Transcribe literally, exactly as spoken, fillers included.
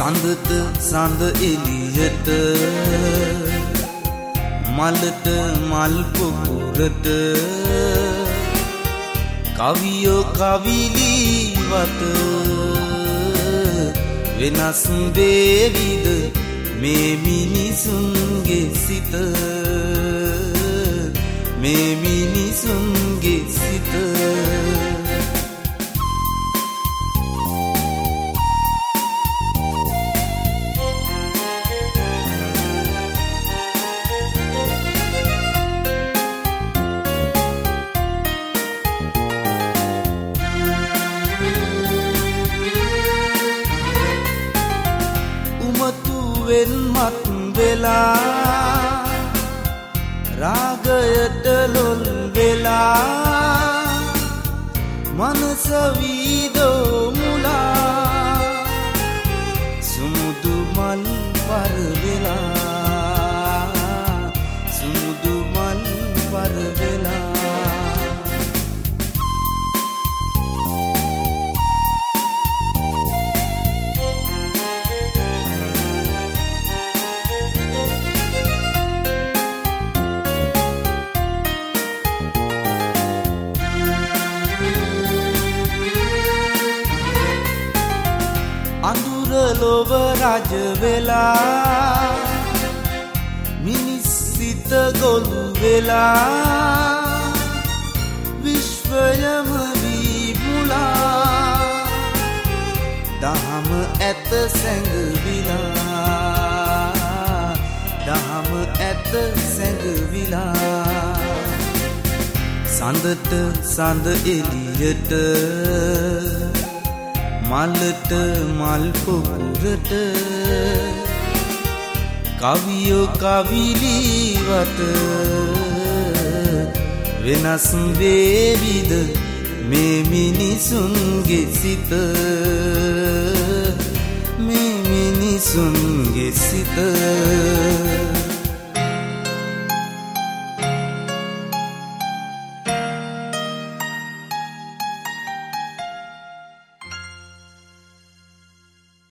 සඳට සඳ එළියට මලට මල් පොකුරට කවියෝ කවිලි වත වෙනස් වේවිද මේ මිනිසුන්ගේ සිත මේ මිනිසුන්ගේ සිත වෙන්මත් වෙලා රාගයට ලොල් වෙලා මනස වීදෝ මුලා සුමුදු මල් පර වෙලා සුමුදු මල් පර වෙලා අඳුර ලොව රජ වෙලා මිනිස් සිත ගොළු වෙලා විශ්වයම විමුලා දහම ඇත සැඟවිලා දහම ඇත සැඟවිලා සඳට සඳ එළියට මලට මල් පොකුරට කවියෝ කවිලි වත වෙනස් වේවිද මේ මිනිසුන්ගේ සිත මේ මිනිසුන්ගේ සිත